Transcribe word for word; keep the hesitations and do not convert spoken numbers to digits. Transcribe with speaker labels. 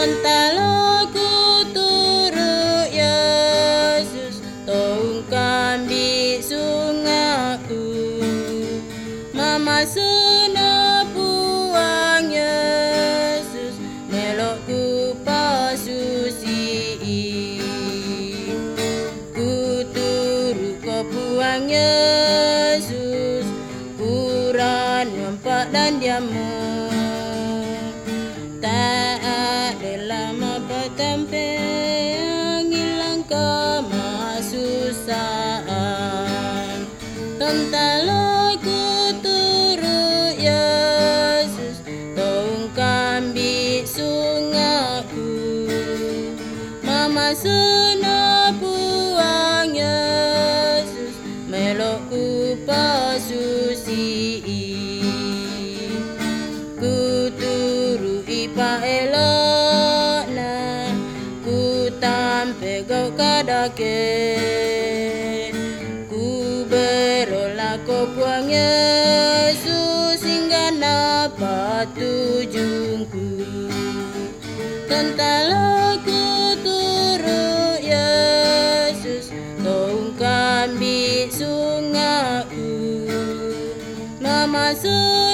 Speaker 1: Tentang ku turut Yesus, tongkang di sungaiku, mama sena puang Yesus, melok ku pasusi. Ku turut kau puang Yesus, Quran nampak dan diamu. Tak ada lama bertampe yang hilang kemahsusaan. Tentang ku turut Yesus, tongkang di sungaiku, mama sena puang Yesus, melok ku pasusi. Ku turut ipa elok na, ku tampe kau kadake. Ku berolah kau puang Yesus, hingga napa tujungku. Tentang ku turut Yesus, tongkang di sungaiku, mama